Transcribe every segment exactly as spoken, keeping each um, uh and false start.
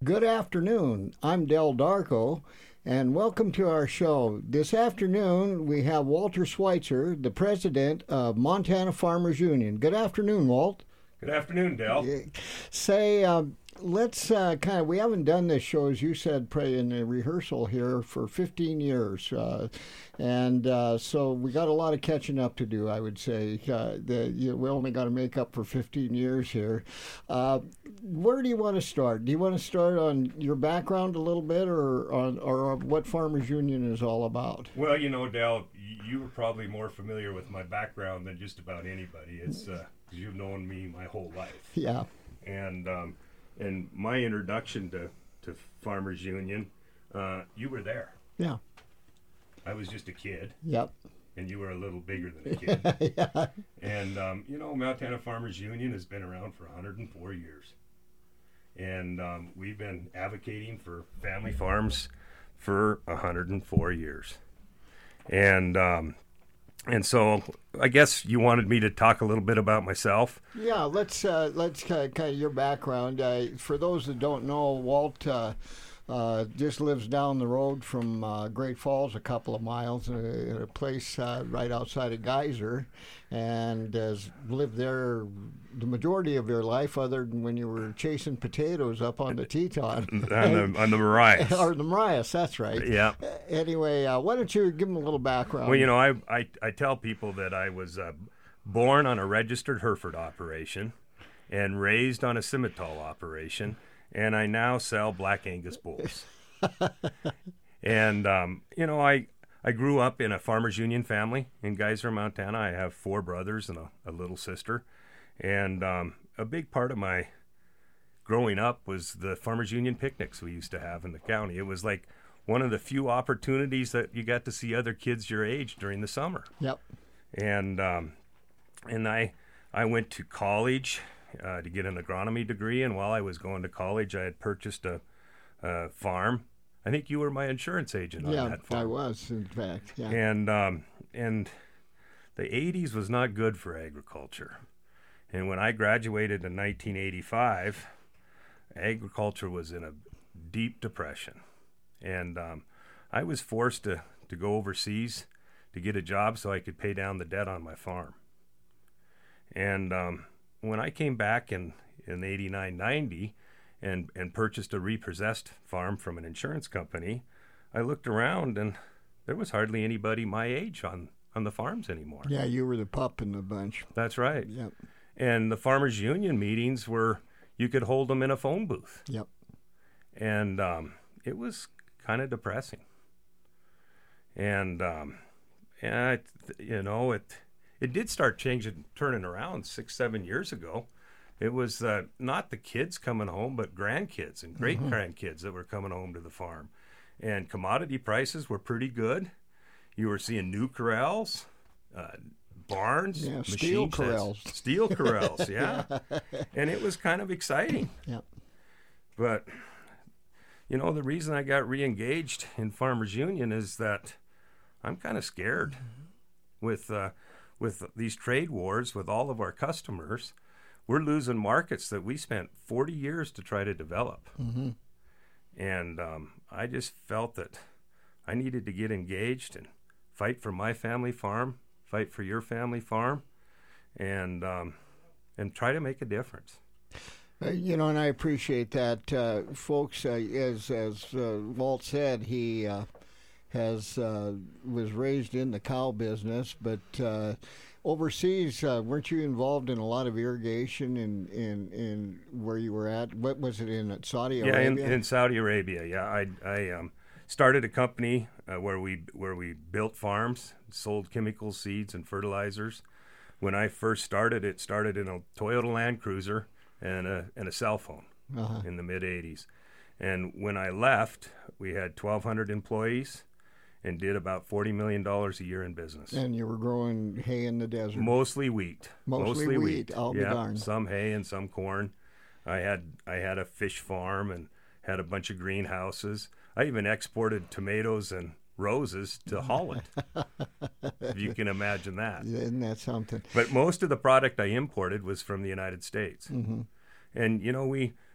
Good afternoon. I'm Del Darko, and welcome to our show. This afternoon, we have Walter Schweitzer, the president of Montana Farmers Union. Good afternoon, Walt. Good afternoon, Del. Say, uh, let's uh, kind of, we haven't done this show, as you said, pray in the rehearsal here for fifteen years. Uh, and uh, so we got a lot of catching up to do, I would say. Uh, the, you, we only got to make up for fifteen years here. Uh, where do you want to start? Do you want to start on your background a little bit, or on or what Farmers Union is all about? Well, you know, Del, you were probably more familiar with my background than just about anybody. It's uh, 'cause you've known me my whole life. Yeah. And um, and my introduction to, to Farmers Union, uh, you were there. Yeah. I was just a kid. Yep. And you were a little bigger than a kid. Yeah. And, um, you know, Montana Farmers Union has been around for one hundred four years. And um, we've been advocating for family farms for one hundred four years. And um, and so I guess you wanted me to talk a little bit about myself. Yeah, let's uh, let's kind of, kind of your background. Uh, for those that don't know, Walt uh, uh, just lives down the road from uh, Great Falls, a couple of miles, uh, in a place uh, right outside of Geyser, and has lived there the majority of your life, other than when you were chasing potatoes up on the Teton. on, the, on the Marias. Or the Marias, that's right. Yeah. Anyway, uh, why don't you give them a little background? Well, you know, I, I, I tell people that I was uh, born on a registered Hereford operation and raised on a Simmental operation, and I now sell Black Angus bulls. And, um, you know, I, I grew up in a Farmers Union family in Geyser, Montana. I have four brothers and a, a little sister. And um, a big part of my growing up was the Farmers Union picnics we used to have in the county. It was like one of the few opportunities that you got to see other kids your age during the summer. Yep. And um, and I I went to college uh, to get an agronomy degree. And while I was going to college, I had purchased a, a farm. I think you were my insurance agent on yeah, that farm. I was, in fact. Yeah. And um, and the eighties was not good for agriculture. And when I graduated in nineteen eighty-five, agriculture was in a deep depression. And um, I was forced to, to go overseas to get a job so I could pay down the debt on my farm. And um, when I came back in, in eighty-nine ninety and, and purchased a repossessed farm from an insurance company, I looked around and there was hardly anybody my age on, on the farms anymore. Yeah, you were the pup in the bunch. That's right. Yep. And the Farmers Union meetings were, you could hold them in a phone booth. Yep. And um, it was kind of depressing. And, um, and I, you know, it it did start changing, turning around six, seven years ago. It was uh, not the kids coming home, but grandkids and great-grandkids mm-hmm. that were coming home to the farm. And commodity prices were pretty good. You were seeing new corrals, uh, barns, yeah, machine steel sheds, corrals. Steel corrals, yeah. And it was kind of exciting. Yeah. But, you know, the reason I got re-engaged in Farmers Union is that I'm kind of scared mm-hmm. with uh, with these trade wars with all of our customers. We're losing markets that we spent forty years to try to develop. Mm-hmm. And um, I just felt that I needed to get engaged and fight for my family farm, fight for your family farm, and um, and try to make a difference. Uh, you know, and I appreciate that, uh, folks. Uh, as as uh, Walt said, he uh, has uh, was raised in the cow business, but uh, overseas, uh, weren't you involved in a lot of irrigation in, in, in where you were at? What was it in Saudi Arabia? Yeah, in, in Saudi Arabia. Yeah, I I um, started a company uh, where we where we built farms, sold chemical seeds and fertilizers. When I first started, it started in a Toyota Land Cruiser and a and a cell phone uh-huh. in the mid eighties. And when I left, we had twelve hundred employees and did about forty million dollars a year in business. And you were growing hay in the desert? Mostly wheat. Mostly, Mostly wheat. wheat. I'll yeah, be darned. Some hay and some corn. I had I had a fish farm and had a bunch of greenhouses. I even exported tomatoes and roses to Holland, if you can imagine that. Isn't that something? But most of the product I imported was from the United States. Mm-hmm. And, you know, we,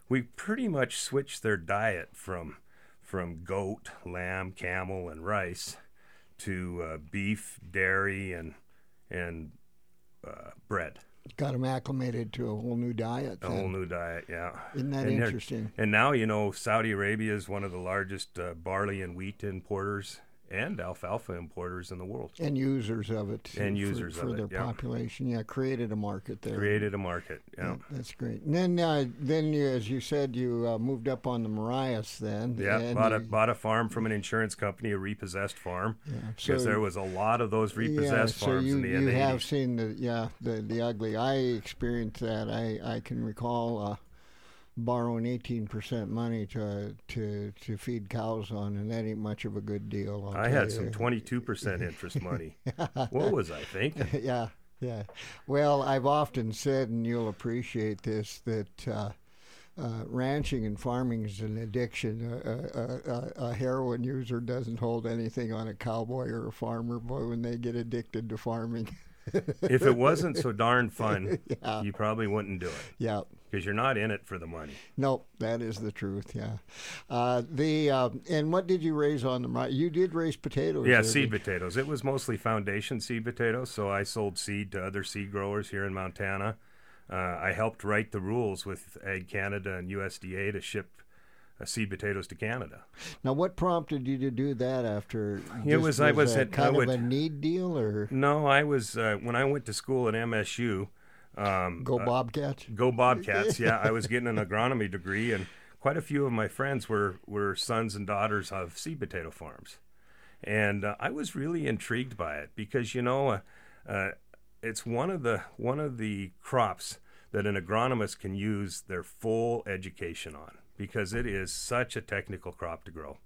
we pretty much switched their diet from from goat, lamb, camel, and rice to uh, beef, dairy, and and uh, bread. Got them acclimated to a whole new diet. A then. whole new diet, yeah. Isn't that and interesting? And now, you know, Saudi Arabia is one of the largest uh, barley and wheat importers and alfalfa importers in the world. And users of it. And for, users for of their it, yeah. population. Yeah, created a market there. Created a market, yeah. Yeah, that's great. And then, uh, then you, as you said, you uh, moved up on the Marias then. Yeah, and bought you, a bought a farm from an insurance company, a repossessed farm, Yeah, because so- there was a lot of those repossessed yeah, farms so you, in the you in the have eighties. seen the yeah the the ugly. I experienced that. I I can recall uh, borrowing eighteen percent money to to to feed cows on, and that ain't much of a good deal. I'll I tell had you. some twenty-two percent interest money. What was I thinking? yeah, yeah. Well, I've often said, and you'll appreciate this, that uh, uh, ranching and farming is an addiction. A, a, a, a heroin user doesn't hold anything on a cowboy or a farmer. Boy, when they get addicted to farming. If it wasn't so darn fun, Yeah. you probably wouldn't do it, Yeah. because you're not in it for the money. Nope, that is the truth. Yeah. Uh, the uh, and what did you raise on them? Right, you did raise potatoes. Yeah, there, seed did- potatoes. It was mostly foundation seed potatoes, so I sold seed to other seed growers here in Montana. Uh, I helped write the rules with Ag Canada and U S D A to ship uh, seed potatoes to Canada. Now, what prompted you to do that? After It just was- I was that at- I kind would- of a need deal, or No, I was uh, when I went to school at M S U. Um, go uh, Bobcats? Go Bobcats! Yeah, I was getting an agronomy degree, and quite a few of my friends were were sons and daughters of seed potato farms, and uh, I was really intrigued by it because you know, uh, uh, it's one of the one of the crops that an agronomist can use their full education on because it is such a technical crop to grow.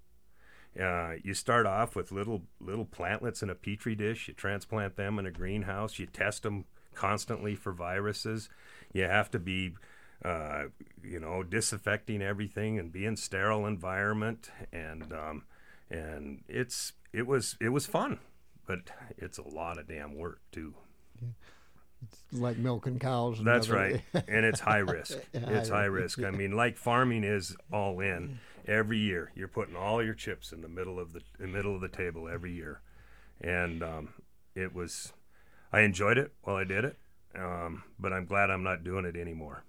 Uh, you start off with little little plantlets in a petri dish. You transplant them in a greenhouse. You test them constantly for viruses. You have to be, uh, you know, disinfecting everything and be in sterile environment. And um, and it's it was it was fun, but it's a lot of damn work too. Like milking cows. And That's other- right, and it's high risk. Yeah, It's I- high risk. I mean, like farming is all in. Every year, you're putting all your chips in the middle of the, the middle of the table every year, and um, it was. I enjoyed it while I did it, um, but I'm glad I'm not doing it anymore.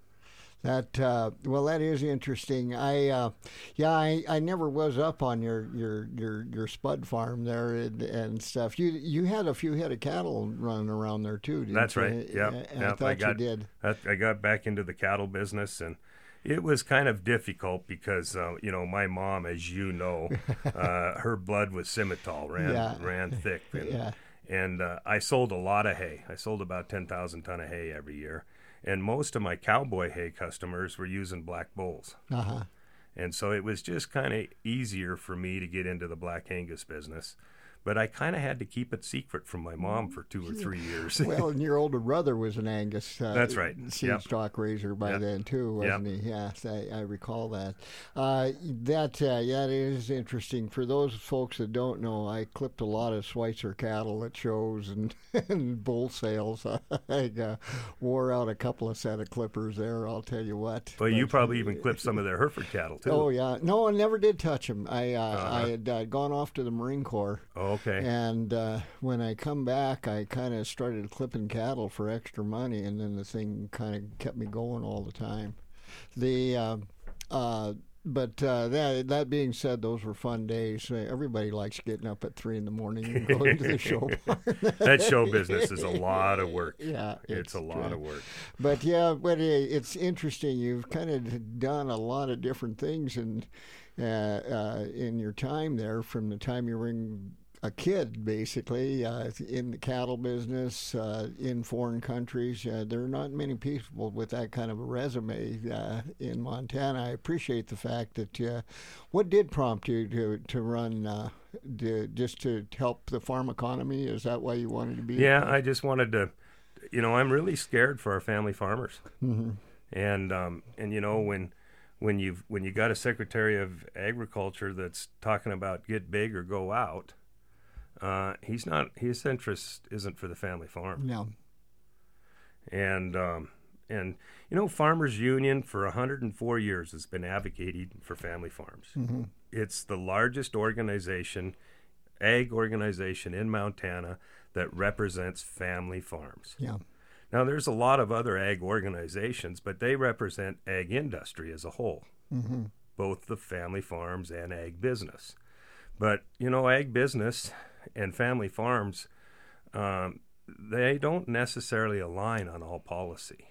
That uh, well, that is interesting. I uh, yeah, I, I never was up on your your your, your spud farm there and, and stuff. You you had a few head of cattle running around there too. Didn't That's you? right. Yeah, And yep. I thought I got you did. I, I got back into the cattle business, and it was kind of difficult because uh, you know my mom, as you know, uh, her blood was Simmental, ran Yeah. ran thick, and, Yeah. and uh, I sold a lot of hay. I sold about ten thousand ton of hay every year. And most of my cowboy hay customers were using black bulls. Uh huh. And so it was just kind of easier for me to get into the Black Angus business. But I kind of had to keep it secret from my mom for two or three years. Well, and your older brother was an Angus. Uh, That's right. Seed Yep. stock raiser by Yep. then too, wasn't he? Yes, I, I recall that. Uh, that uh, yeah, it is interesting. For those folks that don't know, I clipped a lot of Schweitzer cattle at shows and, and bull sales. I uh, wore out a couple of set of clippers there. I'll tell you what. Well, you But- probably even clipped some of their Hereford cattle, too. Oh yeah, no, I never did touch them. I uh, Uh-huh. I had uh, gone off to the Marine Corps. Oh, okay. And uh, when I come back, I kind of started clipping cattle for extra money, and then the thing kind of kept me going all the time. The uh, uh, but uh, that that being said, those were fun days. Uh, everybody likes getting up at three in the morning and going to the show barn. That show business is a lot of work. Yeah, It's, a lot uh, of work. But yeah, but it, it's interesting. You've kind of done a lot of different things in uh, uh, in your time there, from the time you were in a kid, basically, uh, in the cattle business, uh, in foreign countries. Uh, there are not many people with that kind of a resume uh, in Montana. I appreciate the fact that. Uh, what did prompt you to to run? Uh, to, just to help the farm economy? Is that why you wanted to be? Yeah, I just wanted to, you know, I'm really scared for our family farmers. Mm-hmm. And um, and you know when when you've when you got a Secretary of Agriculture that's talking about get big or go out, uh, he's not his interest isn't for the family farm. No. And um, And, you know, Farmers Union for one hundred four years has been advocating for family farms. Mm-hmm. It's the largest organization, ag organization in Montana that represents family farms. Yeah. Now, there's a lot of other ag organizations, but they represent ag industry as a whole, mm-hmm. both the family farms and ag business. But, you know, ag business and family farms, um, they don't necessarily align on all policy.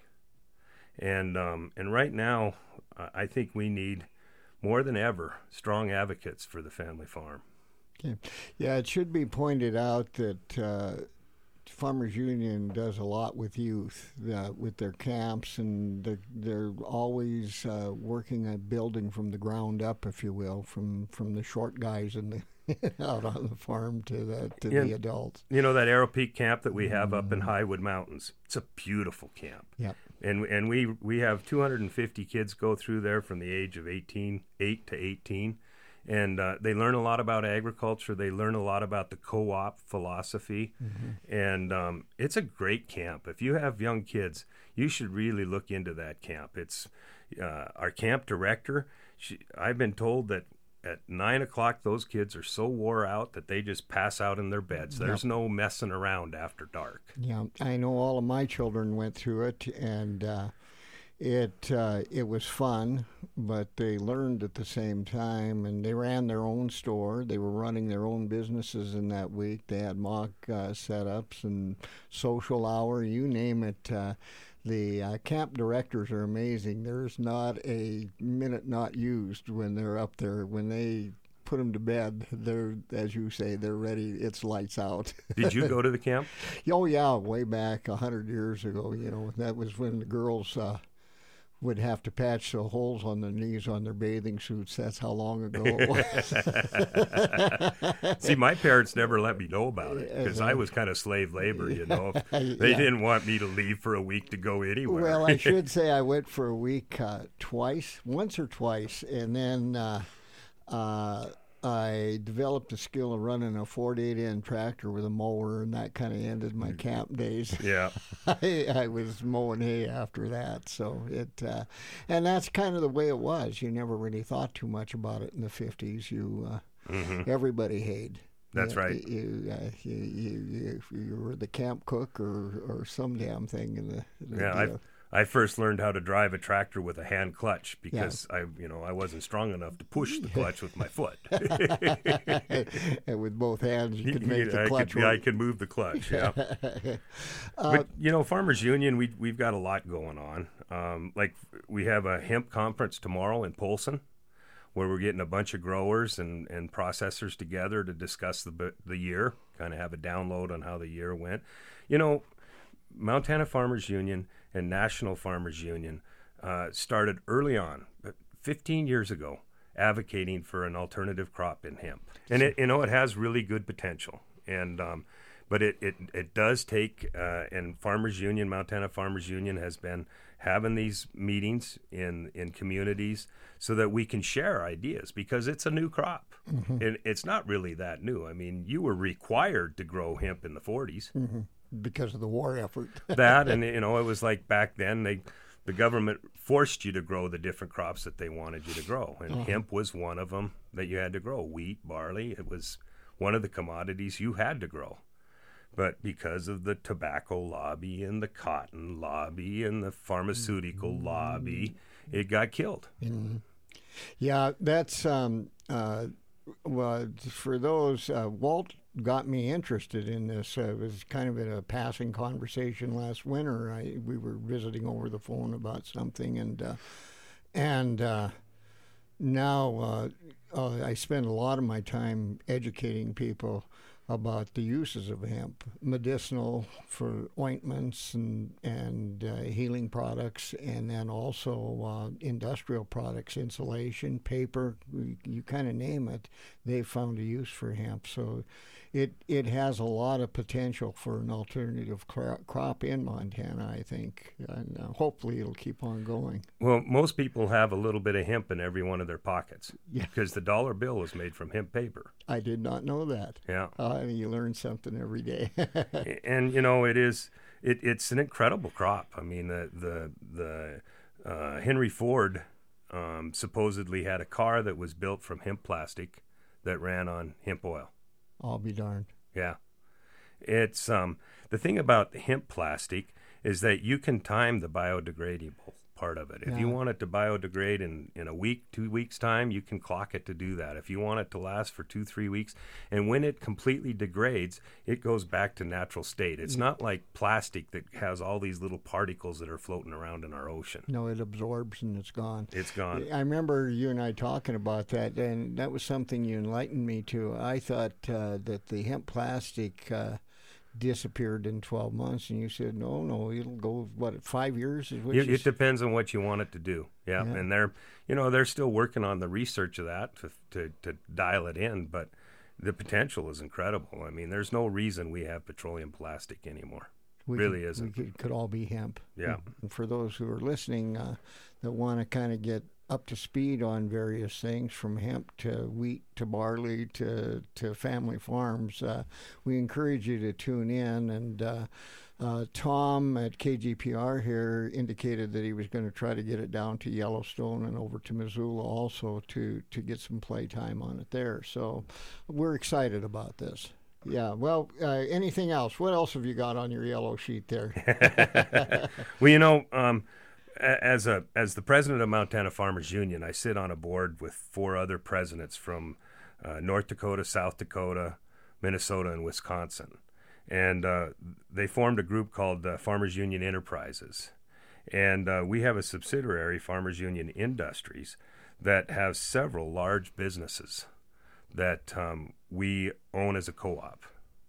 And um, and right now, uh, I think we need, more than ever, strong advocates for the family farm. Okay. Yeah, it should be pointed out that uh, Farmers Union does a lot with youth, uh, with their camps, and they're, they're always uh, working at building from the ground up, if you will, from, from the short guys in the out on the farm to the to yeah, the adults. You know that Arrow Peak camp that we have mm. up in Highwood Mountains? It's a beautiful camp. Yeah. And and we we have two hundred fifty kids go through there from the age of eighteen, eight to eighteen. And uh, they learn a lot about agriculture. They learn a lot about the co-op philosophy. Mm-hmm. And um, it's a great camp. If you have young kids, you should really look into that camp. It's uh, our camp director. She, I've been told that at nine o'clock, those kids are so wore out that they just pass out in their beds. There's yep. no messing around after dark. Yeah, I know all of my children went through it, and uh, it uh, it was fun, but they learned at the same time, and they ran their own store. They were running their own businesses in that week. They had mock uh, setups and social hour, you name it. Uh, The uh, camp directors are amazing. There's not a minute not used when they're up there. When they put them to bed, they're, as you say, they're ready. It's lights out. Did you go to the camp? Oh, yeah, way back a hundred years ago. You know, that was when the girls uh, would have to patch the holes on their knees on their bathing suits. That's how long ago it was. See, my parents never let me know about it because I was kind of slave labor, you know. They yeah. didn't want me to leave for a week to go anywhere. Well, I should say I went for a week uh, twice, once or twice, and then uh, uh, I developed the skill of running a forty-eight N tractor with a mower, and that kind of ended my camp days. Yeah, I, I was mowing hay after that, so it, uh, and that's kind of the way it was. You never really thought too much about it in the fifties. You, uh, mm-hmm. everybody hayed. That's you, right. You, uh, you, you, you, you were the camp cook or, or some damn thing in the. the yeah, I. I first learned how to drive a tractor with a hand clutch because yeah. I, you know, I wasn't strong enough to push the clutch with my foot. And with both hands, you could make the I clutch. Could, yeah, I can move the clutch. Yeah. uh, but you know, Farmers Union, we we've got a lot going on. Um, like we have a hemp conference tomorrow in Polson, where we're getting a bunch of growers and, and processors together to discuss the the year, kind of have a download on how the year went. You know, Montana Farmers Union and National Farmers Union uh, started early on, fifteen years ago, advocating for an alternative crop in hemp. And it, you know, it has really good potential. And um, but it, it, it does take, uh, and Farmers Union, Montana Farmers Union has been having these meetings in, in communities so that we can share ideas because it's a new crop. Mm-hmm. And it's not really that new. I mean, you were required to grow hemp in the forties. Mm-hmm. Because of the war effort. That, and you know, it was like back then they, the government forced you to grow the different crops that they wanted you to grow, and uh-huh. hemp was one of them that you had to grow. Wheat, barley, it was one of the commodities you had to grow. But because of the tobacco lobby and the cotton lobby and the pharmaceutical mm-hmm. lobby, it got killed. Mm-hmm. Yeah, that's um, uh, well for those uh, Walt. got me interested in this. Uh, it was kind of in a passing conversation last winter. I we were visiting over the phone about something, and uh, and uh, now uh, uh, I spend a lot of my time educating people about the uses of hemp, medicinal for ointments and and uh, healing products, and then also uh, industrial products, insulation, paper. You, you kind of name it, they found a use for hemp. So it it has a lot of potential for an alternative cro- crop in Montana, I think, and uh, hopefully it'll keep on going. Well, most people have a little bit of hemp in every one of their pockets, yeah. because the dollar bill is made from hemp paper. I did not know that. Yeah, uh, you learn something every day. And you know, it is it, it's an incredible crop. I mean, the the the uh, Henry Ford um, supposedly had a car that was built from hemp plastic that ran on hemp oil. I'll be darned. Yeah, it's um the thing about hemp plastic is that you can time the biodegradable part of it. If Yeah. you want it to biodegrade in, in a week, two weeks time, you can clock it to do that. If you want it to last for two, three weeks, and when it completely degrades, it goes back to natural state. It's not like plastic that has all these little particles that are floating around in our ocean. No, it absorbs and it's gone. It's gone. I remember you and I talking about that, and that was something you enlightened me to. I thought uh, that the hemp plastic uh, disappeared in twelve months, and you said, no, no, it'll go, what, five years? Is what It, you it depends on what you want it to do. Yeah. Yeah. And they're, you know, they're still working on the research of that to, to, to dial it in, but the potential is incredible. I mean, there's no reason we have petroleum plastic anymore. we really could, isn't. We could, could all be hemp. Yeah. And for those who are listening uh, that want to kind of get up to speed on various things, from hemp to wheat to barley to to family farms, uh, we encourage you to tune in. And uh, uh, Tom at K G P R here indicated that he was going to try to get it down to Yellowstone and over to Missoula also to to get some playtime on it there. So we're excited about this. Yeah. Well, uh, anything else? What else have you got on your yellow sheet there? Well, you know, um, as a as the president of Montana Farmers Union, I sit on a board with four other presidents from uh, North Dakota, South Dakota, Minnesota, and Wisconsin, and uh, they formed a group called uh, Farmers Union Enterprises, and uh, we have a subsidiary, Farmers Union Industries, that has several large businesses that um, we own as a co-op,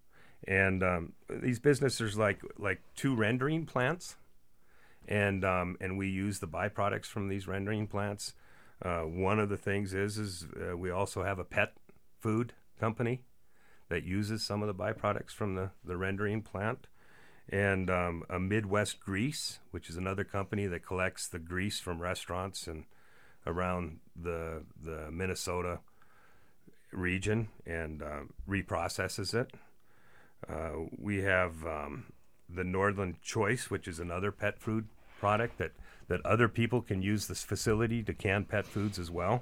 and um, these businesses like like two rendering plants. And um, and we use the byproducts from these rendering plants. Uh, one of the things is is uh, we also have a pet food company that uses some of the byproducts from the, the rendering plant, and um, a Midwest Grease, which is another company that collects the grease from restaurants and around the the Minnesota region and uh, reprocesses it. Uh, we have um, the Northland Choice, which is another pet food product that, that other people can use this facility to can pet foods as well.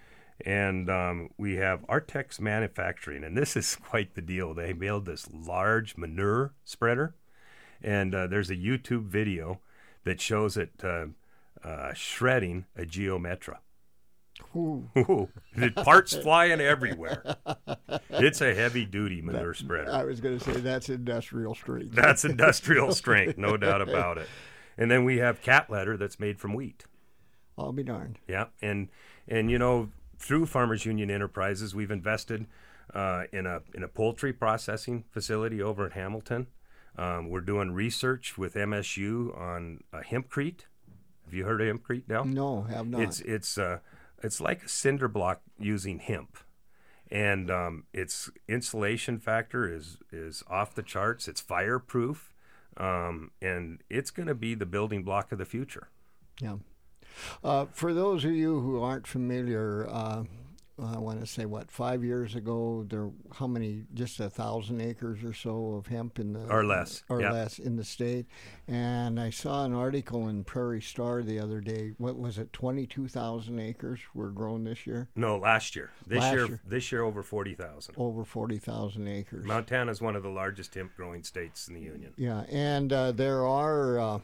And um, we have Artex Manufacturing, and this is quite the deal. They build this large manure spreader, and uh, there's a YouTube video that shows it uh, uh, shredding a Geometra. Ooh. Ooh, the parts flying everywhere. It's a heavy-duty manure spreader. I was going to say that's industrial strength. That's industrial strength, no doubt about it. And then we have cat litter that's made from wheat. I'll be darned. Yeah, and and you know, through Farmers Union Enterprises, we've invested uh, in a in a poultry processing facility over at Hamilton. Um, we're doing research with M S U on uh, hempcrete. Have you heard of hempcrete, Dale? No, have not. It's it's uh it's like a cinder block using hemp, and um, its insulation factor is is off the charts. It's fireproof, um, and it's going to be the building block of the future. Yeah. Uh, for those of you who aren't familiar, uh, I want to say, what, five years ago, there how many, just a thousand acres or so of hemp in the... Or less, Or yeah. less in the state. And I saw an article in Prairie Star the other day, what was it, twenty-two thousand acres were grown this year? No, last year. This Last year, year. this year over forty thousand. Over forty thousand acres. Montana is one of the largest hemp growing states in the union. Yeah, and uh, there are uh,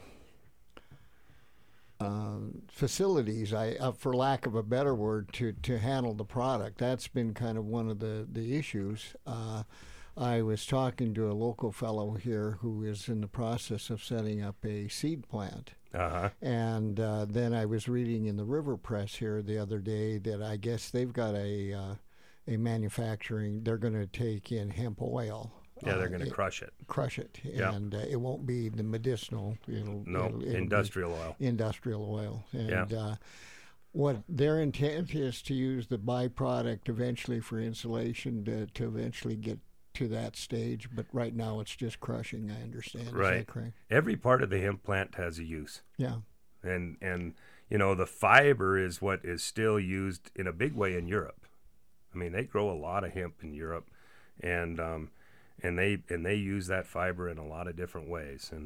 uh, facilities, I, uh, for lack of a better word, to, to handle the product. That's been kind of one of the, the issues. Uh, I was talking to a local fellow here who is in the process of setting up a seed plant. Uh-huh. And uh, then I was reading in the River Press here the other day that I guess they've got a, uh, a manufacturing, they're going to take in hemp oil. Yeah, they're Uh, going to it- crush it. crush it, Yeah. and uh, it won't be the medicinal. It'll, No, it'll, it'll industrial oil. be industrial oil, and Yeah. uh, what their intent is to use the byproduct eventually for insulation to, to eventually get to that stage. But right now, it's just crushing. I understand. Is Right. that correct? Every part of the hemp plant has a use. Yeah. And, and you know, the fiber is what is still used in a big way in Europe. I mean, they grow a lot of hemp in Europe, and um, and they and they use that fiber in a lot of different ways. And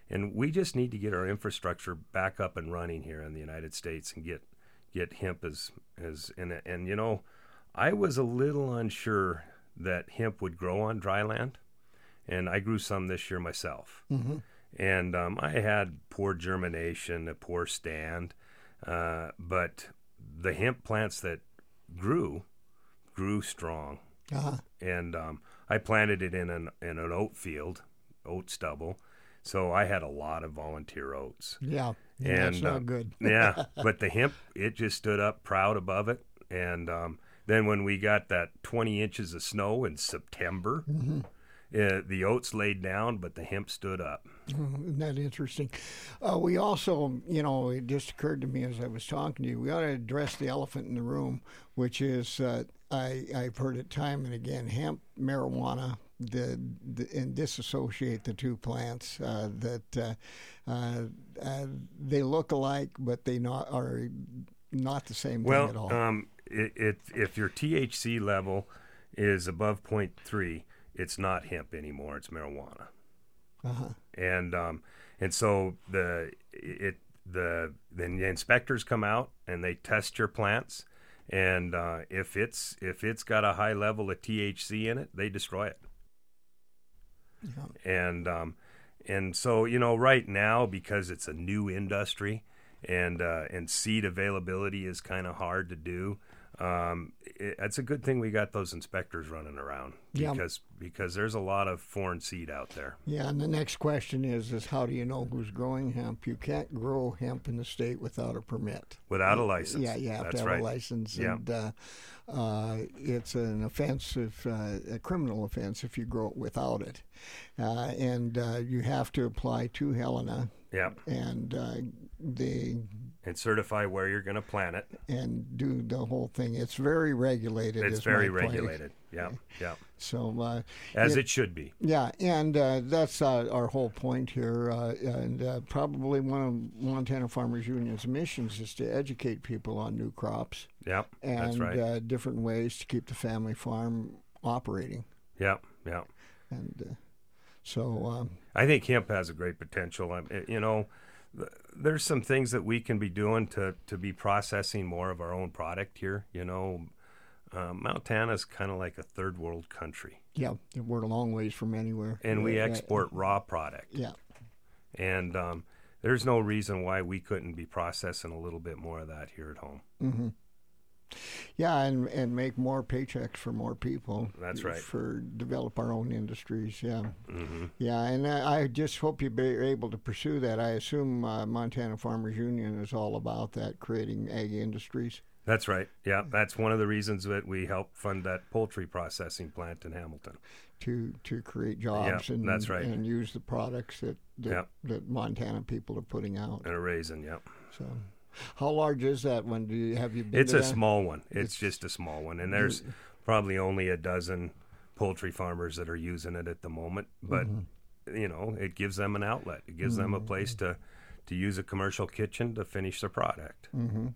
and we just need to get our infrastructure back up and running here in the United States and get get hemp as as and and you know, I was a little unsure that hemp would grow on dry land, and I grew some this year myself. Mm-hmm. And um, I had poor germination, a poor stand, uh, but the hemp plants that grew grew strong. Uh-huh. And um, I planted it in an in an oat field, oat stubble, so I had a lot of volunteer oats. Yeah, yeah and that's not uh, good. Yeah, but the hemp, it just stood up proud above it. And um, then when we got that twenty inches of snow in September, Mm-hmm. uh, the oats laid down, but the hemp stood up. Oh, isn't that interesting? Uh, we also, you know, it just occurred to me as I was talking to you, we ought to address the elephant in the room, which is, uh, I, I've heard it time and again, hemp, marijuana, the, the and disassociate the two plants, uh, that uh, uh, uh, they look alike, but they not are not the same Well, thing at all. um, it, it, if your T H C level is above zero point three, it's not hemp anymore, it's marijuana. Uh-huh. And um, and so the it the then the inspectors come out and they test your plants, and uh, if it's if it's got a high level of T H C in it, they destroy it. Yeah. And um, and so you know right now, because it's a new industry, and uh, and seed availability is kind of hard to do. Um, it, it's a good thing we got those inspectors running around, because Yeah. because there's a lot of foreign seed out there. Yeah, and the next question is, is how do you know who's growing hemp? You can't grow hemp in the state without a permit. Without a license. Yeah, you have That's to have right. a license, Yeah. and uh, uh, it's an offensive, uh, a criminal offense if you grow it without it. Uh, and uh, you have to apply to Helena, Yeah. and uh, they And certify where you're going to plant it. and do the whole thing. It's very regulated. It's is very my point. regulated. Yeah, yeah. So uh, As it- it should be. Yeah, and uh, that's uh, our whole point here. Uh, and uh, probably one of Montana Farmers Union's missions is to educate people on new crops Yeah, and that's right. uh, different ways to keep the family farm operating. Yeah, yeah. And uh, so, um, I think hemp has a great potential. I mean, you know, th- there's some things that we can be doing to, to be processing more of our own product here. You know, uh, Montana's kind of like a third world country. yeah, we're a long ways from anywhere. And we Uh, export raw product. Yeah, And um, there's no reason why we couldn't be processing a little bit more of that here at home. hmm yeah, and and make more paychecks for more people. That's right. For develop our own industries. Yeah. hmm Yeah, and I I just hope you be able to pursue that. I assume uh, Montana Farmers Union is all about that, creating ag industries. That's right. Yeah, that's one of the reasons that we help fund that poultry processing plant in Hamilton. to to create jobs Yeah, and that's right. and use the products that that, Yeah. that Montana people are putting out. And a raisin, yeah. So, how large is that one? Do you have you been? It's to a that? small one. It's, It's- just a small one. And there's probably only a dozen poultry farmers that are using it at the moment. But, Mm-hmm. you know, it gives them an outlet. It gives them a place to, to use a commercial kitchen to finish their product. Mm-hmm.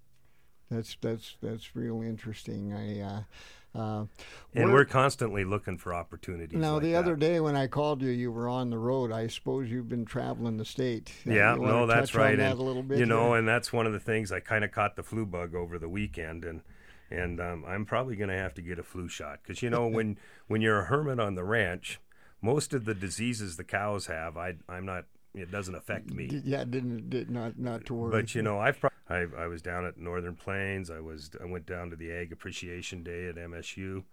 That's that's that's real interesting. I. Uh, uh, And where- we're constantly looking for opportunities. now like the that. other day when I called you, you were on the road. I suppose you've been traveling the state. Uh, Yeah, you wanna no, that's touch on right. that And, a little bit you know, here? and that's one of the things. I kind of caught the flu bug over the weekend, and and um, I'm probably going to have to get a flu shot because you know when when you're a hermit on the ranch, most of the diseases the cows have, I I'm not. It doesn't affect me. D- yeah, didn't did not not to worry. But you know, I've pro- I, I was down at Northern Plains. I was I went down to the Ag Appreciation Day at M S U,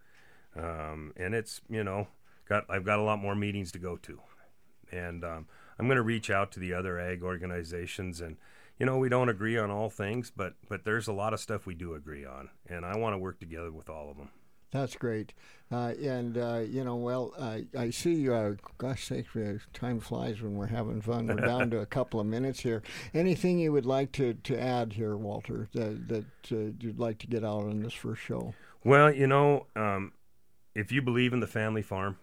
um, and it's you know got I've got a lot more meetings to go to, and um, I'm going to reach out to the other ag organizations. And you know, we don't agree on all things, but but there's a lot of stuff we do agree on, and I want to work together with all of them. That's great. Uh, and, uh, you know, well, I I see, uh, gosh sakes, uh, time flies when we're having fun. We're down to a couple of minutes here. Anything you would like to, to add here, Walter, that, that uh, you'd like to get out on this first show? Well, you know, um, if you believe in the family farm,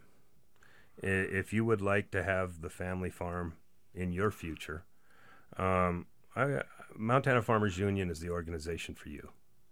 i- if you would like to have the family farm in your future, um, I, Montana Farmers Union is the organization for you.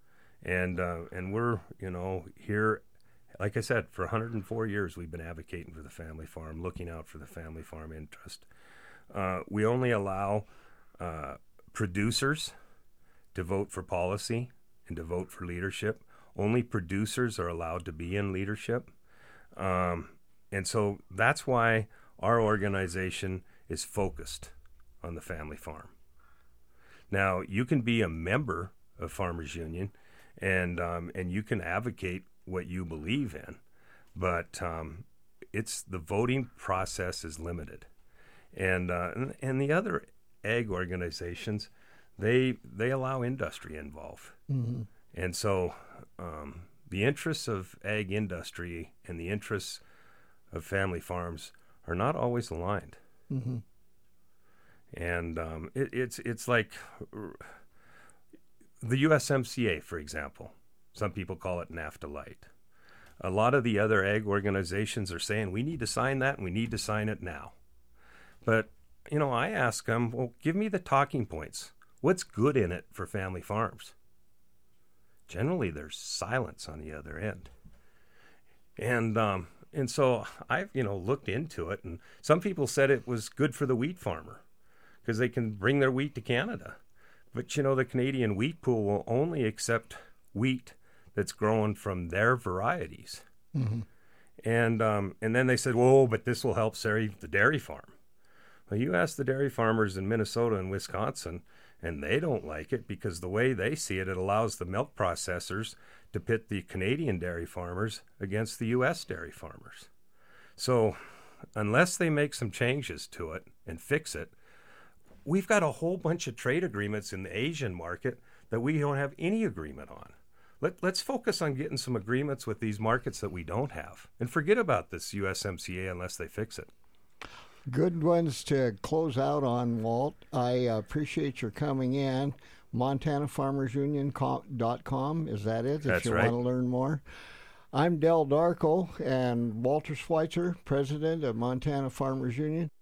And uh, and we're, you know, here, like I said, for one hundred four years we've been advocating for the family farm, looking out for the family farm interest. Uh, we only allow uh, producers to vote for policy and to vote for leadership. Only producers are allowed to be in leadership. Um, and so that's why our organization is focused on the family farm. Now, you can be a member of Farmers Union and um, and you can advocate what you believe in, but um, it's the voting process is limited. And, uh, and and the other ag organizations, they they allow industry involved. Mm-hmm. And so um, the interests of ag industry and the interests of family farms are not always aligned. Mm-hmm. And um, it, it's it's like the U S M C A, for example. Some people call it NAFTA Light. A lot of the other ag organizations are saying we need to sign that and we need to sign it now. But, you know, I ask them, well, give me the talking points. What's good in it for family farms? Generally, there's silence on the other end. And um, and so I've, you know, looked into it, and some people said it was good for the wheat farmer because they can bring their wheat to Canada. But, you know, the Canadian wheat pool will only accept wheat that's grown from their varieties. Mm-hmm. And um, and then they said, whoa, but this will help, Sari, the dairy farm. Well, you ask the dairy farmers in Minnesota and Wisconsin, and they don't like it because the way they see it, it allows the milk processors to pit the Canadian dairy farmers against the U S dairy farmers. So unless they make some changes to it and fix it, we've got a whole bunch of trade agreements in the Asian market that we don't have any agreement on. Let, let's focus on getting some agreements with these markets that we don't have and forget about this U S M C A unless they fix it. Good ones to close out on, Walt. I uh, appreciate your coming in. Montana Farmers Union dot com, is that it? That's if you right. want to learn more. I'm Del Darko, and Walter Schweitzer, president of Montana Farmers Union.